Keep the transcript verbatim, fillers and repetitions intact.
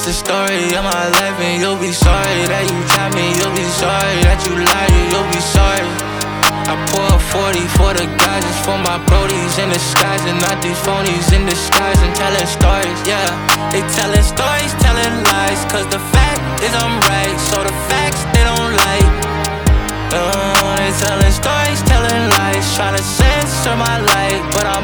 the story of my life, and you'll be sorry that you tried me. You'll be sorry that you lied, and you'll be sorry. I pour a forty for the guys, it's for my brodies in disguise, and not these phonies in disguise and telling stories, yeah. They telling stories, telling lies, cause the fact is I'm right, so the facts they don't like. Uh, they telling stories, telling lies, trying to censor my light, but I